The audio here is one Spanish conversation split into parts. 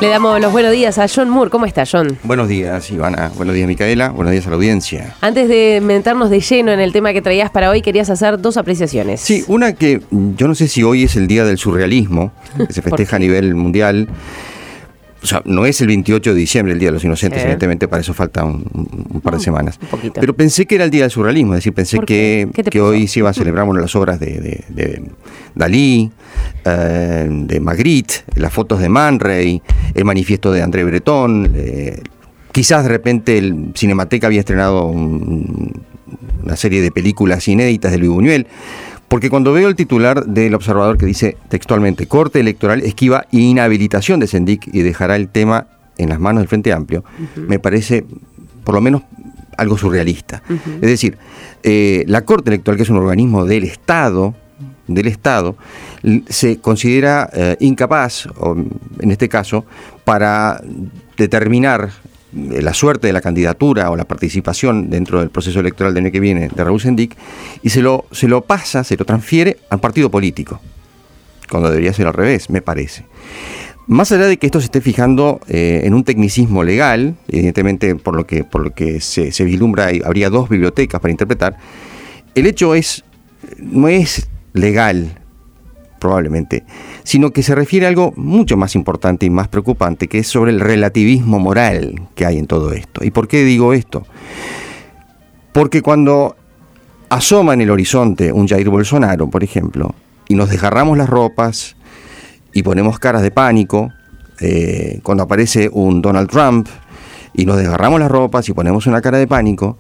Le damos los buenos días a John Moore. ¿Cómo está, John? Buenos días, Ivana. Buenos días, Micaela. Buenos días a la audiencia. Antes de meternos de lleno en el tema que traías para hoy, querías hacer dos apreciaciones. Sí, una que yo no sé si hoy es el día del surrealismo, que se festeja a nivel mundial. O sea, no es el 28 de diciembre, el Día de los Inocentes, evidentemente para eso falta un par de semanas. Un poquito. Pero pensé que era el Día del Surrealismo, es decir, pensé que hoy se iba a celebrar las obras de Dalí, de Magritte, las fotos de Man Ray, el manifiesto de André Breton. Quizás de repente el Cinemateca había estrenado una serie de películas inéditas de Luis Buñuel. Porque cuando veo el titular del Observador que dice textualmente, Corte Electoral esquiva inhabilitación de Sendik y dejará el tema en las manos del Frente Amplio, me parece por lo menos algo surrealista. Es decir, la Corte Electoral, que es un organismo del Estado, se considera incapaz, o, en este caso, para determinar la suerte de la candidatura o la participación dentro del proceso electoral del año que viene de Raúl Sendik, y se lo transfiere al partido político, cuando debería ser al revés, me parece. Más allá de que esto se esté fijando en un tecnicismo legal, evidentemente por lo que se vislumbra, habría dos bibliotecas para interpretar, el hecho no es legal, probablemente, sino que se refiere a algo mucho más importante y más preocupante, que es sobre el relativismo moral que hay en todo esto. ¿Y por qué digo esto? Porque cuando asoma en el horizonte un Jair Bolsonaro, por ejemplo, y nos desgarramos las ropas y ponemos caras de pánico, cuando aparece un Donald Trump y nos desgarramos las ropas y ponemos una cara de pánico,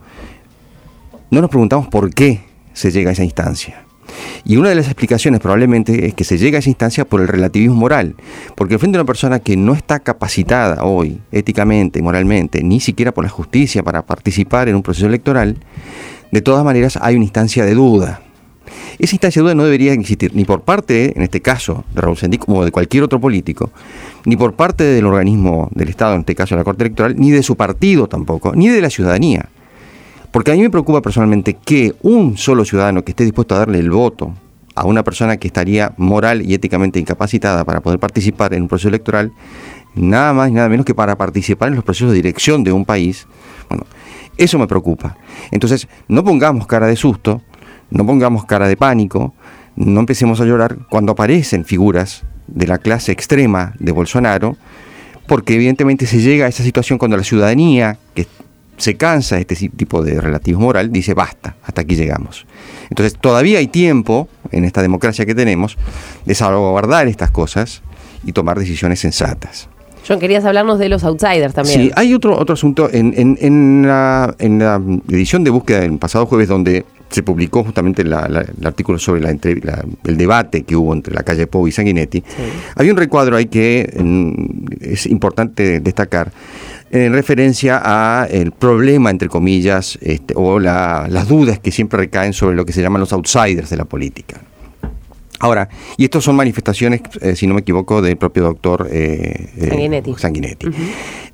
no nos preguntamos por qué se llega a esa instancia. Y una de las explicaciones probablemente es que se llega a esa instancia por el relativismo moral, porque frente a una persona que no está capacitada hoy, éticamente y moralmente, ni siquiera por la justicia para participar en un proceso electoral, de todas maneras hay una instancia de duda. Esa instancia de duda no debería existir ni por parte, en este caso, de Raúl Sendik, como de cualquier otro político, ni por parte del organismo del Estado, en este caso la Corte Electoral, ni de su partido tampoco, ni de la ciudadanía. Porque a mí me preocupa personalmente que un solo ciudadano que esté dispuesto a darle el voto a una persona que estaría moral y éticamente incapacitada para poder participar en un proceso electoral, nada más y nada menos que para participar en los procesos de dirección de un país, bueno, eso me preocupa. Entonces, no pongamos cara de susto, no pongamos cara de pánico, no empecemos a llorar cuando aparecen figuras de la clase extrema de Bolsonaro, porque evidentemente se llega a esa situación cuando la ciudadanía, que se cansa de este tipo de relativismo moral, dice basta, hasta aquí llegamos. Entonces todavía hay tiempo en esta democracia que tenemos de salvaguardar estas cosas y tomar decisiones sensatas. John, querías hablarnos de los outsiders también. Sí, hay otro asunto en la edición de Búsqueda del pasado jueves, donde se publicó justamente el artículo sobre el debate que hubo entre Lacalle Pou y Sanguinetti. Sí. Había un recuadro ahí que es importante destacar en referencia a el problema, entre comillas, o las dudas que siempre recaen sobre lo que se llaman los outsiders de la política. Ahora, y estos son manifestaciones, si no me equivoco, del propio doctor Sanguinetti. Uh-huh.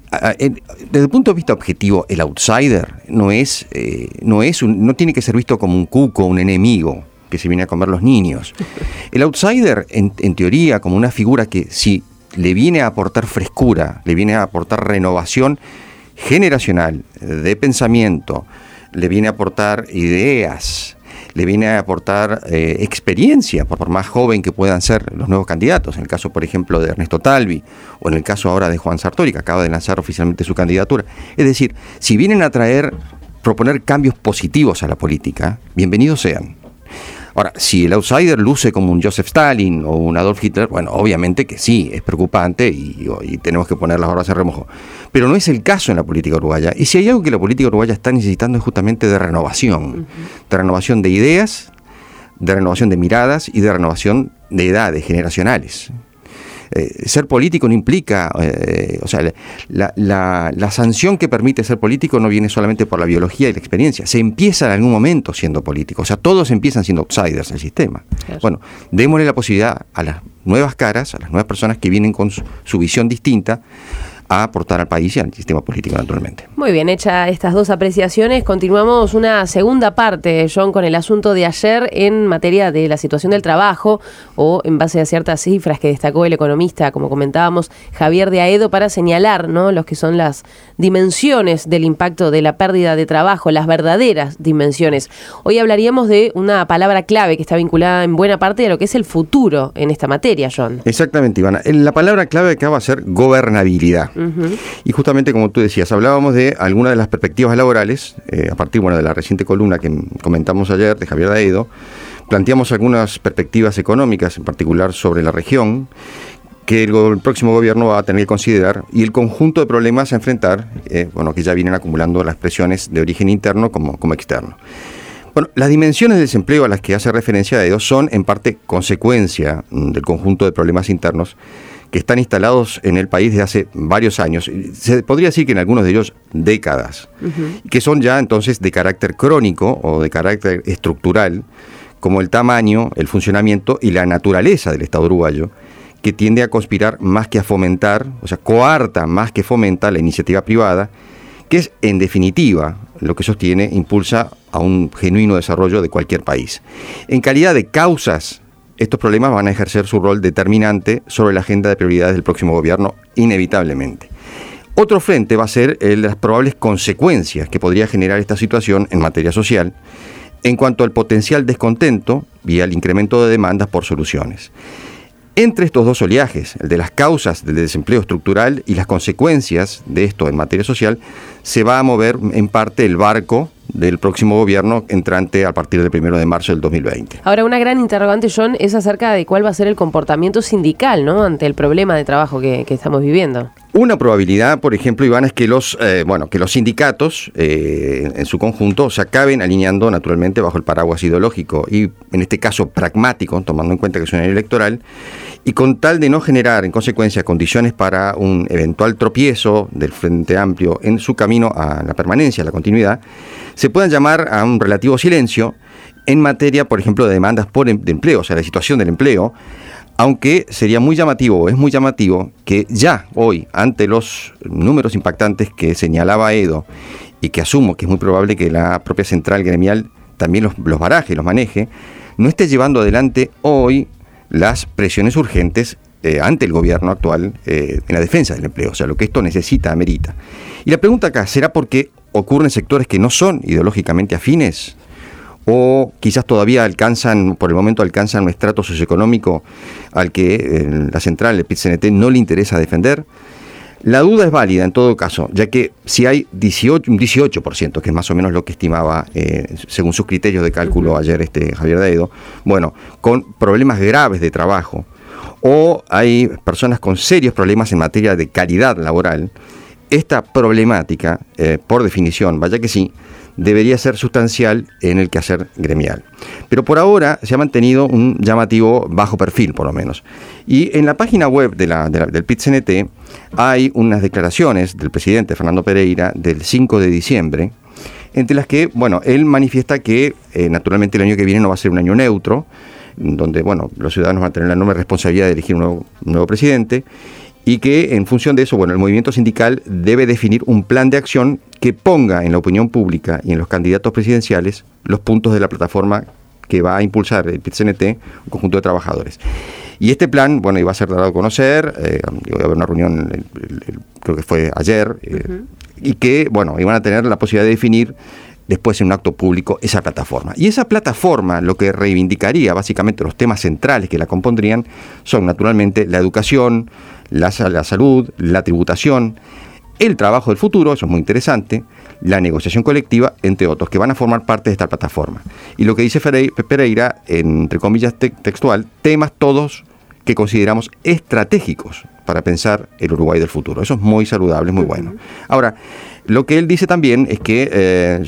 Desde el punto de vista objetivo, el outsider no tiene que ser visto como un cuco, un enemigo que se viene a comer los niños. El outsider, en teoría, como una figura que si le viene a aportar frescura, le viene a aportar renovación generacional, de pensamiento, le viene a aportar ideas, le viene a aportar experiencia, por más joven que puedan ser los nuevos candidatos, en el caso, por ejemplo, de Ernesto Talvi, o en el caso ahora de Juan Sartori, que acaba de lanzar oficialmente su candidatura. Es decir, si vienen a proponer cambios positivos a la política, bienvenidos sean. Ahora, si el outsider luce como un Joseph Stalin o un Adolf Hitler, bueno, obviamente que sí, es preocupante y tenemos que poner las barbas en remojo. Pero no es el caso en la política uruguaya. Y si hay algo que la política uruguaya está necesitando es justamente de renovación. De renovación de ideas, de renovación de miradas y de renovación de edades generacionales. Ser político no implica, la sanción que permite ser político no viene solamente por la biología y la experiencia. Se empieza en algún momento siendo político. O sea, todos empiezan siendo outsiders del sistema. Claro. Bueno, démosle la posibilidad a las nuevas caras, a las nuevas personas que vienen con su visión distinta, a aportar al país y al sistema político, naturalmente. Muy bien, hecha estas dos apreciaciones, continuamos una segunda parte, John, con el asunto de ayer en materia de la situación del trabajo, o en base a ciertas cifras que destacó el economista, como comentábamos, Javier de Aedo, para señalar, ¿no?, los que son las dimensiones del impacto de la pérdida de trabajo, las verdaderas dimensiones. Hoy hablaríamos de una palabra clave que está vinculada en buena parte de lo que es el futuro en esta materia, John. Exactamente, Ivana. La palabra clave acá va a ser gobernabilidad. Y justamente como tú decías, hablábamos de algunas de las perspectivas laborales, a partir de la reciente columna que comentamos ayer de Javier de Aedo, planteamos algunas perspectivas económicas, en particular sobre la región, que el próximo gobierno va a tener que considerar, y el conjunto de problemas a enfrentar, que ya vienen acumulando las presiones de origen interno como externo. Bueno, las dimensiones del desempleo a las que hace referencia Aedo son en parte consecuencia del conjunto de problemas internos que están instalados en el país desde hace varios años. Se podría decir que en algunos de ellos décadas, que son ya entonces de carácter crónico o de carácter estructural, como el tamaño, el funcionamiento y la naturaleza del Estado uruguayo, que tiende a conspirar más que a fomentar, o sea, coarta más que fomenta la iniciativa privada, que es, en definitiva, lo que sostiene, impulsa a un genuino desarrollo de cualquier país. En calidad de causas, estos problemas van a ejercer su rol determinante sobre la agenda de prioridades del próximo gobierno, inevitablemente. Otro frente va a ser el de las probables consecuencias que podría generar esta situación en materia social, en cuanto al potencial descontento y al incremento de demandas por soluciones. Entre estos dos oleajes, el de las causas del desempleo estructural y las consecuencias de esto en materia social, se va a mover en parte el barco del próximo gobierno entrante a partir del 1 de marzo del 2020. Ahora, una gran interrogante, John, es acerca de cuál va a ser el comportamiento sindical, ¿no?, ante el problema de trabajo que estamos viviendo. Una probabilidad, por ejemplo, Iván, es que los sindicatos en su conjunto se acaben alineando naturalmente bajo el paraguas ideológico y, en este caso, pragmático, tomando en cuenta que es un año electoral, y con tal de no generar, en consecuencia, condiciones para un eventual tropiezo del Frente Amplio en su camino a la permanencia, a la continuidad, se puedan llamar a un relativo silencio en materia, por ejemplo, de demandas de empleo, o sea, la situación del empleo, aunque sería muy llamativo, o es muy llamativo, que ya hoy, ante los números impactantes que señalaba Aedo, y que asumo que es muy probable que la propia central gremial también los baraje, los maneje, no esté llevando adelante hoy las presiones urgentes ante el gobierno actual en la defensa del empleo, o sea, lo que esto necesita, amerita. Y la pregunta acá, ¿será porque ocurren sectores que no son ideológicamente afines? ¿O quizás todavía por el momento alcanzan un estrato socioeconómico al que la central, el PIT-CNT, no le interesa defender? La duda es válida en todo caso, ya que si hay un 18%, que es más o menos lo que estimaba, según sus criterios de cálculo ayer Javier de Aedo, bueno, con problemas graves de trabajo, o hay personas con serios problemas en materia de calidad laboral, esta problemática, por definición, vaya que sí, debería ser sustancial en el quehacer gremial. Pero por ahora se ha mantenido un llamativo bajo perfil, por lo menos. Y en la página web del PIT-CNT hay unas declaraciones del presidente Fernando Pereira del 5 de diciembre, entre las que, él manifiesta que naturalmente el año que viene no va a ser un año neutro, donde, los ciudadanos van a tener la enorme responsabilidad de elegir un nuevo presidente, y que en función de eso, el movimiento sindical debe definir un plan de acción que ponga en la opinión pública y en los candidatos presidenciales los puntos de la plataforma que va a impulsar el PIT-CNT, un conjunto de trabajadores. Y este plan, iba a ser dado a conocer, iba a haber una reunión, creo que fue ayer, y que, iban a tener la posibilidad de definir después en un acto público esa plataforma. Y esa plataforma lo que reivindicaría básicamente los temas centrales que la compondrían son naturalmente la educación, la salud, la tributación, el trabajo del futuro, eso es muy interesante, la negociación colectiva, entre otros, que van a formar parte de esta plataforma. Y lo que dice Pereira, entre comillas textual, temas todos que consideramos estratégicos para pensar el Uruguay del futuro. Eso es muy saludable, es muy bueno. Ahora, lo que él dice también es que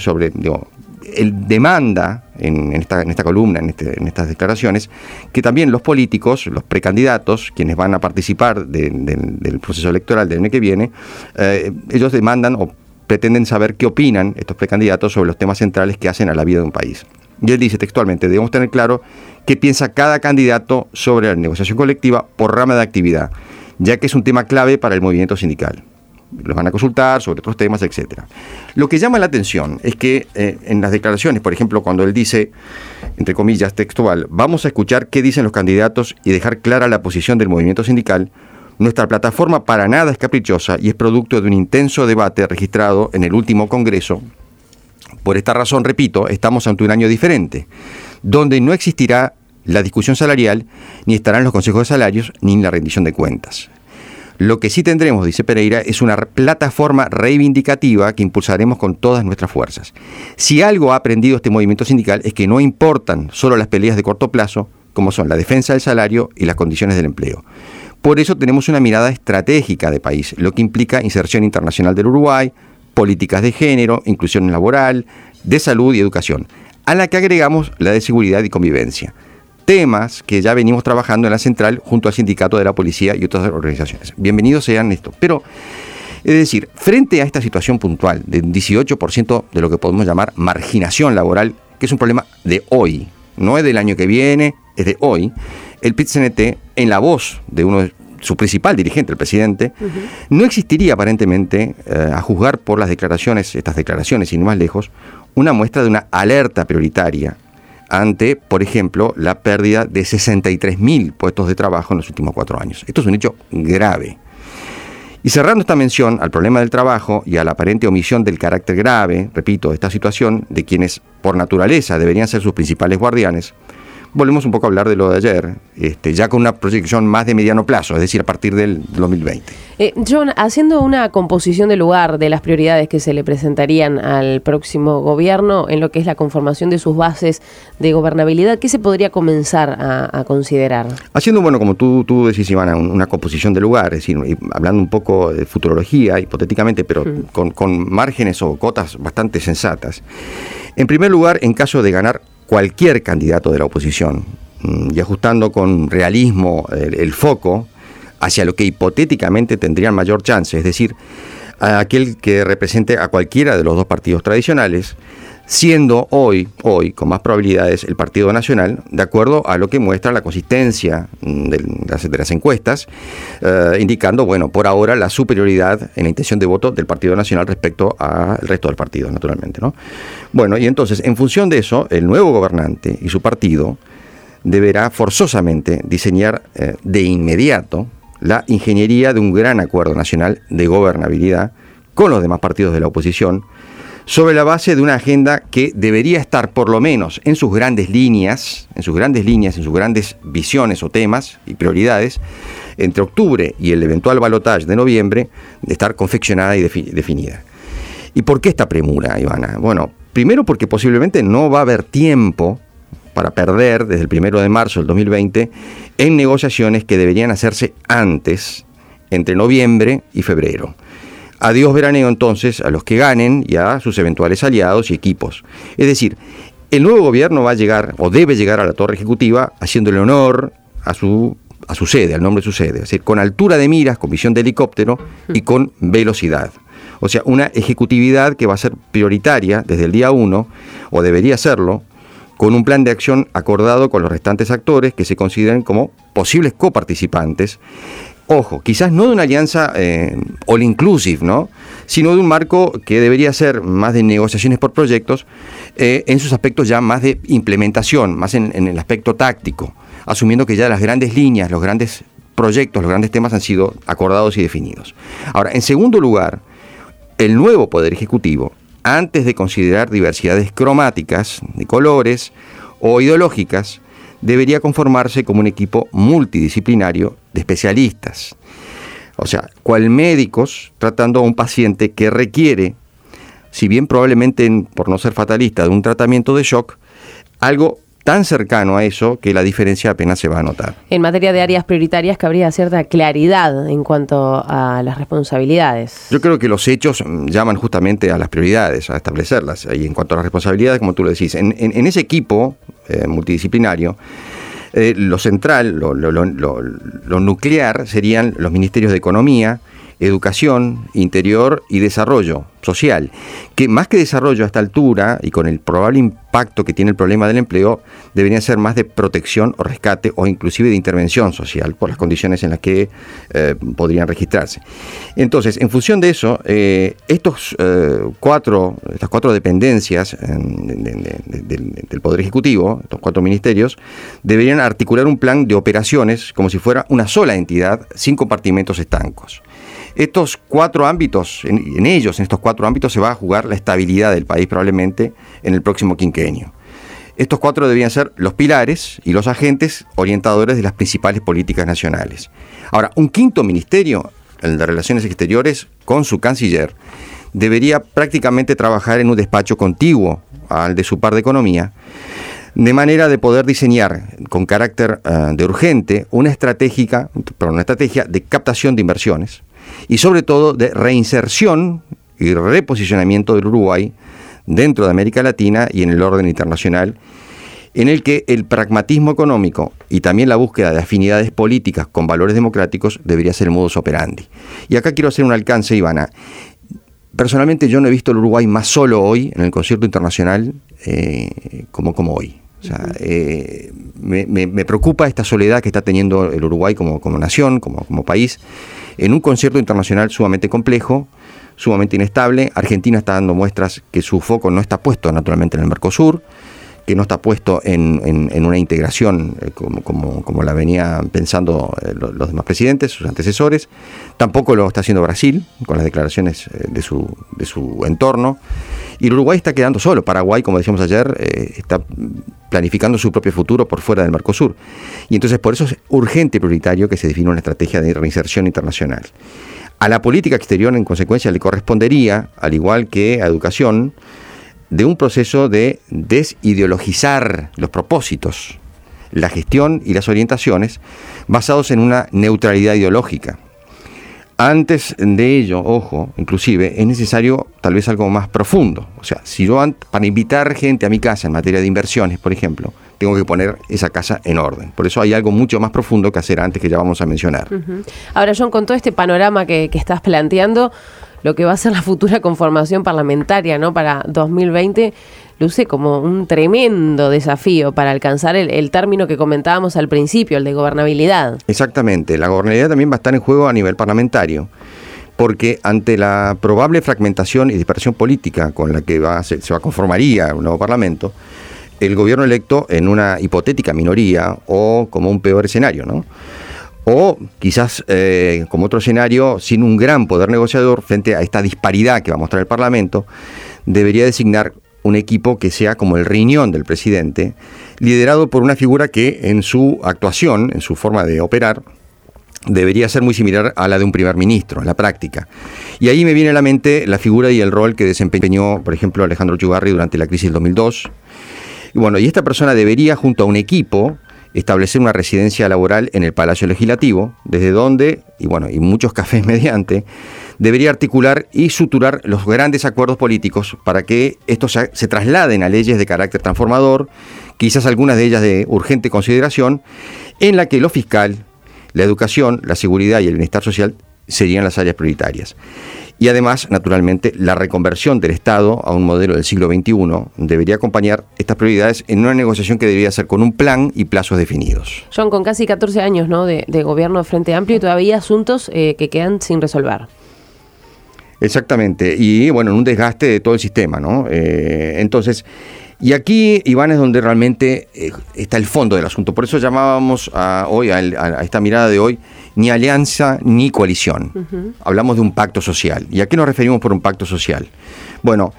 él demanda en esta columna, en estas declaraciones, que también los políticos, los precandidatos, quienes van a participar del proceso electoral del año que viene, ellos demandan o pretenden saber qué opinan estos precandidatos sobre los temas centrales que hacen a la vida de un país. Y él dice textualmente, debemos tener claro qué piensa cada candidato sobre la negociación colectiva por rama de actividad, ya que es un tema clave para el movimiento sindical. los van a consultar sobre otros temas, etcétera. Lo que llama la atención es que en las declaraciones, por ejemplo, cuando él dice, entre comillas, textual, vamos a escuchar qué dicen los candidatos y dejar clara la posición del movimiento sindical, nuestra plataforma para nada es caprichosa y es producto de un intenso debate registrado en el último Congreso. Por esta razón, repito, estamos ante un año diferente, donde no existirá la discusión salarial, ni estarán los consejos de salarios, ni la rendición de cuentas. Lo que sí tendremos, dice Pereira, es una plataforma reivindicativa que impulsaremos con todas nuestras fuerzas. Si algo ha aprendido este movimiento sindical es que no importan solo las peleas de corto plazo, como son la defensa del salario y las condiciones del empleo. Por eso tenemos una mirada estratégica de país, lo que implica inserción internacional del Uruguay, políticas de género, inclusión laboral, de salud y educación, a la que agregamos la de seguridad y convivencia. Temas que ya venimos trabajando en la central junto al sindicato de la policía y otras organizaciones. Bienvenidos sean esto. Pero, es decir, frente a esta situación puntual de un 18% de lo que podemos llamar marginación laboral, que es un problema de hoy, no es del año que viene, es de hoy, el PIT-CNT, en la voz de uno de su principal dirigente, el presidente, no existiría aparentemente, a juzgar por las declaraciones, estas declaraciones, sin ir más lejos, una muestra de una alerta prioritaria ante, por ejemplo, la pérdida de 63.000 puestos de trabajo en los últimos 4 años. Esto es un hecho grave. Y cerrando esta mención al problema del trabajo y a la aparente omisión del carácter grave, repito, de esta situación, de quienes por naturaleza deberían ser sus principales guardianes, volvemos un poco a hablar de lo de ayer, ya con una proyección más de mediano plazo, es decir, a partir del 2020. John, haciendo una composición de lugar de las prioridades que se le presentarían al próximo gobierno en lo que es la conformación de sus bases de gobernabilidad, ¿qué se podría comenzar a considerar? Haciendo, bueno, como tú decís, Ivana, una composición de lugar, es decir, hablando un poco de futurología, hipotéticamente, pero con márgenes o cotas bastante sensatas. En primer lugar, en caso de ganar cualquier candidato de la oposición, y ajustando con realismo el foco hacia lo que hipotéticamente tendrían mayor chance, es decir, a aquel que represente a cualquiera de los dos partidos tradicionales, siendo hoy con más probabilidades el Partido Nacional, de acuerdo a lo que muestra la consistencia de las encuestas, indicando, bueno, por ahora la superioridad en la intención de voto del Partido Nacional respecto al resto del partido, naturalmente, ¿no? Bueno, y entonces, en función de eso, el nuevo gobernante y su partido deberá forzosamente diseñar de inmediato la ingeniería de un gran acuerdo nacional de gobernabilidad con los demás partidos de la oposición, sobre la base de una agenda que debería estar por lo menos en sus grandes líneas, en sus grandes visiones o temas y prioridades, entre octubre y el eventual balotaje de noviembre, de estar confeccionada y definida. ¿Y por qué esta premura, Ivana? Bueno, primero porque posiblemente no va a haber tiempo para perder desde el 1 de marzo del 2020 en negociaciones que deberían hacerse antes, entre noviembre y febrero. Adiós veraneo entonces a los que ganen y a sus eventuales aliados y equipos. Es decir, el nuevo gobierno va a llegar o debe llegar a la torre ejecutiva haciéndole honor a su sede, al nombre de su sede. Es decir, con altura de miras, con visión de helicóptero y con velocidad. O sea, una ejecutividad que va a ser prioritaria desde el día 1, o debería serlo, con un plan de acción acordado con los restantes actores que se consideren como posibles coparticipantes. Ojo, quizás no de una alianza all inclusive, ¿no?, sino de un marco que debería ser más de negociaciones por proyectos, en sus aspectos ya más de implementación, más en el aspecto táctico, asumiendo que ya las grandes líneas, los grandes proyectos, los grandes temas han sido acordados y definidos. Ahora, en segundo lugar, el nuevo Poder Ejecutivo, antes de considerar diversidades cromáticas, de colores o ideológicas, debería conformarse como un equipo multidisciplinario de especialistas. O sea, cual médicos tratando a un paciente que requiere, si bien probablemente, por no ser fatalista, de un tratamiento de shock, algo tan cercano a eso que la diferencia apenas se va a notar. En materia de áreas prioritarias cabría cierta claridad en cuanto a las responsabilidades. Yo creo que los hechos llaman justamente a las prioridades, a establecerlas. Y en cuanto a las responsabilidades, como tú lo decís, en ese equipo multidisciplinario, lo central, lo nuclear serían los ministerios de Economía, educación, interior y desarrollo social, que más que desarrollo a esta altura y con el probable impacto que tiene el problema del empleo, deberían ser más de protección o rescate o inclusive de intervención social por las condiciones en las que podrían registrarse. Entonces, en función de eso, estas cuatro dependencias del Poder Ejecutivo, estos 4 ministerios, deberían articular un plan de operaciones como si fuera una sola entidad sin compartimentos estancos. Estos 4 ámbitos, en estos 4 ámbitos se va a jugar la estabilidad del país probablemente en el próximo quinquenio. Estos 4 debían ser los pilares y los agentes orientadores de las principales políticas nacionales. Ahora, un 5.º ministerio, el de Relaciones Exteriores, con su canciller, debería prácticamente trabajar en un despacho contiguo al de su par de Economía, de manera de poder diseñar con carácter de urgente una estrategia de captación de inversiones y sobre todo de reinserción y reposicionamiento del Uruguay dentro de América Latina y en el orden internacional, en el que el pragmatismo económico y también la búsqueda de afinidades políticas con valores democráticos debería ser el modus operandi. Y acá quiero hacer un alcance, Ivana. Personalmente yo no he visto el Uruguay más solo hoy en el concierto internacional como hoy. O sea, me preocupa esta soledad que está teniendo el Uruguay como nación, como país, en un concierto internacional sumamente complejo, sumamente inestable. Argentina está dando muestras que su foco no está puesto naturalmente en el Mercosur, que no está puesto en una integración como la venían pensando los demás presidentes, sus antecesores. Tampoco lo está haciendo Brasil, con las declaraciones de su entorno. Y el Uruguay está quedando solo. Paraguay, como decíamos ayer, está planificando su propio futuro por fuera del Mercosur. Y entonces por eso es urgente y prioritario que se defina una estrategia de reinserción internacional. A la política exterior, en consecuencia, le correspondería, al igual que a educación, de un proceso de desideologizar los propósitos, la gestión y las orientaciones basados en una neutralidad ideológica. Antes de ello, ojo, inclusive, es necesario tal vez algo más profundo. O sea, si yo para invitar gente a mi casa en materia de inversiones, por ejemplo, tengo que poner esa casa en orden. Por eso hay algo mucho más profundo que hacer antes, que ya vamos a mencionar. Uh-huh. Ahora, John, con todo este panorama que estás planteando, lo que va a ser la futura conformación parlamentaria, ¿no?, para 2020, luce como un tremendo desafío para alcanzar el término que comentábamos al principio, el de gobernabilidad. Exactamente, la gobernabilidad también va a estar en juego a nivel parlamentario, porque ante la probable fragmentación y dispersión política con la que se conformaría un nuevo parlamento, el gobierno electo en una hipotética minoría o como un peor escenario, ¿no? O quizás como otro escenario, sin un gran poder negociador frente a esta disparidad que va a mostrar el Parlamento, debería designar un equipo que sea como el riñón del presidente, liderado por una figura que en su actuación, en su forma de operar, debería ser muy similar a la de un primer ministro, en la práctica. Y ahí me viene a la mente la figura y el rol que desempeñó, por ejemplo, Alejandro Echagüe durante la crisis del 2002. Y bueno, y esta persona debería, junto a un equipo, establecer una residencia laboral en el Palacio Legislativo, desde donde, y muchos cafés mediante, debería articular y suturar los grandes acuerdos políticos para que estos se trasladen a leyes de carácter transformador, quizás algunas de ellas de urgente consideración, en la que lo fiscal, la educación, la seguridad y el bienestar social serían las áreas prioritarias. Y además, naturalmente, la reconversión del Estado a un modelo del siglo XXI debería acompañar estas prioridades en una negociación que debería ser con un plan y plazos definidos. John, con casi 14 años, ¿no?, de gobierno Frente Amplio, y todavía asuntos que quedan sin resolver. Exactamente, y bueno, en un desgaste de todo el sistema, ¿no? Entonces, y aquí, Iván, es donde realmente está el fondo del asunto. Por eso llamábamos a esta mirada de hoy, ni alianza ni coalición. Uh-huh. Hablamos de un pacto social. ¿Y a qué nos referimos por un pacto social? Bueno,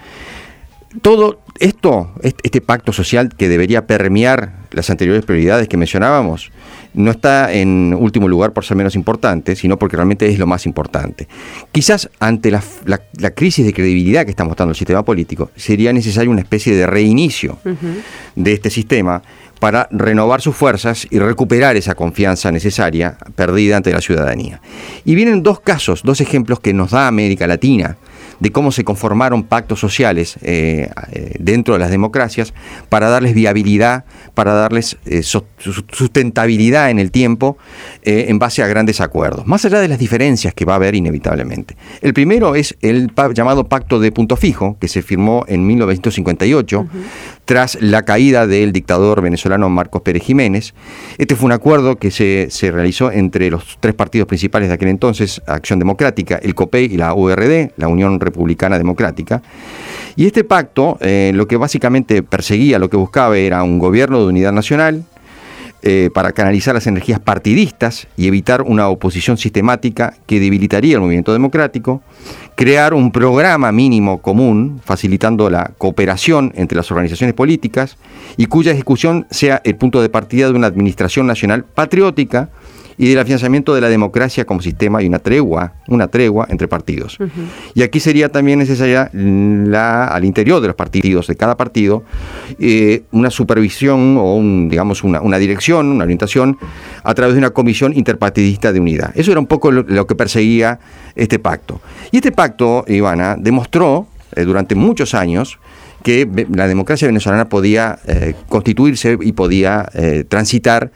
todo esto, este pacto social que debería permear las anteriores prioridades que mencionábamos, no está en último lugar por ser menos importante, sino porque realmente es lo más importante. Quizás ante la crisis de credibilidad que está mostrando el sistema político, sería necesario una especie de reinicio de este sistema para renovar sus fuerzas y recuperar esa confianza necesaria perdida ante la ciudadanía. Y vienen dos ejemplos que nos da América Latina, de cómo se conformaron pactos sociales dentro de las democracias para darles viabilidad, para darles sustentabilidad en el tiempo en base a grandes acuerdos, más allá de las diferencias que va a haber inevitablemente. El primero es el llamado Pacto de Punto Fijo, que se firmó en 1958, tras la caída del dictador venezolano Marcos Pérez Jiménez. Este fue un acuerdo que se realizó entre los tres partidos principales de aquel entonces, Acción Democrática, el COPEI y la URD, la Unión Republicana Democrática. Y este pacto lo que básicamente perseguía, lo que buscaba era un gobierno de unidad nacional para canalizar las energías partidistas y evitar una oposición sistemática que debilitaría el movimiento democrático, crear un programa mínimo común facilitando la cooperación entre las organizaciones políticas y cuya ejecución sea el punto de partida de una administración nacional patriótica y del afianzamiento de la democracia como sistema y una tregua entre partidos. Y aquí sería también necesaria al interior de los partidos, de cada partido, una supervisión o una dirección, una orientación a través de una comisión interpartidista de unidad. Eso era un poco lo que perseguía este pacto. Y este pacto, Ivana, demostró durante muchos años que la democracia venezolana podía constituirse y podía transitar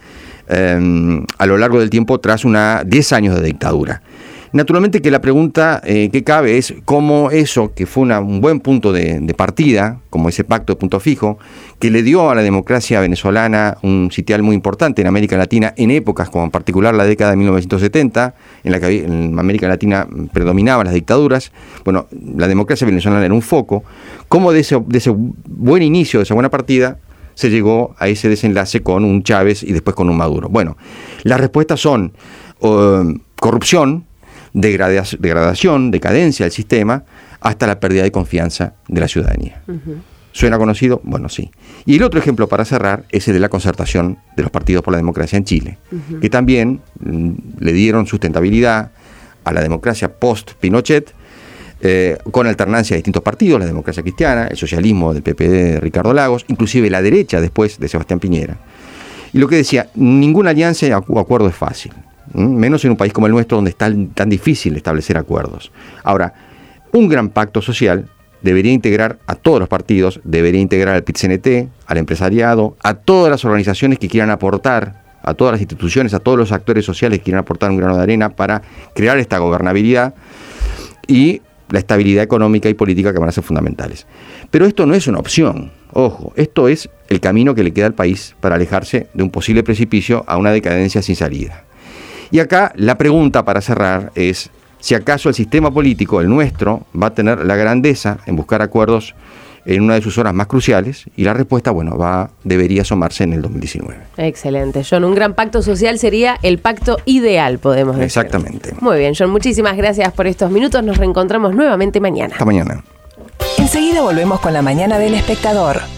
a lo largo del tiempo tras 10 años de dictadura. Naturalmente que la pregunta que cabe es cómo eso, que fue un buen punto de partida, como ese pacto de punto fijo, que le dio a la democracia venezolana un sitial muy importante en América Latina, en épocas como en particular la década de 1970, en la que en América Latina predominaban las dictaduras. Bueno, la democracia venezolana era un foco. ¿Cómo de ese buen inicio, de esa buena partida, se llegó a ese desenlace con un Chávez y después con un Maduro? Bueno, las respuestas son corrupción, degradación, decadencia del sistema, hasta la pérdida de confianza de la ciudadanía. ¿Suena conocido? Bueno, sí. Y el otro ejemplo para cerrar es el de la concertación de los partidos por la democracia en Chile, que también le dieron sustentabilidad a la democracia post-Pinochet, con alternancia de distintos partidos, la democracia cristiana, el socialismo del PPD de Ricardo Lagos, inclusive la derecha después de Sebastián Piñera. Y lo que decía, ninguna alianza o acuerdo es fácil, menos en un país como el nuestro donde es tan difícil establecer acuerdos. Ahora, un gran pacto social debería integrar a todos los partidos, debería integrar al PIT-CNT, al empresariado, a todas las organizaciones que quieran aportar, a todas las instituciones, a todos los actores sociales que quieran aportar un grano de arena para crear esta gobernabilidad y la estabilidad económica y política que van a ser fundamentales. Pero esto no es una opción, ojo, esto es el camino que le queda al país para alejarse de un posible precipicio a una decadencia sin salida. Y acá la pregunta para cerrar es si acaso el sistema político, el nuestro, va a tener la grandeza en buscar acuerdos en una de sus horas más cruciales, y la respuesta, debería asomarse en el 2019. Excelente, John. Un gran pacto social sería el pacto ideal, podemos decir. Exactamente. Muy bien, John. Muchísimas gracias por estos minutos. Nos reencontramos nuevamente mañana. Hasta mañana. Enseguida volvemos con La Mañana del Espectador.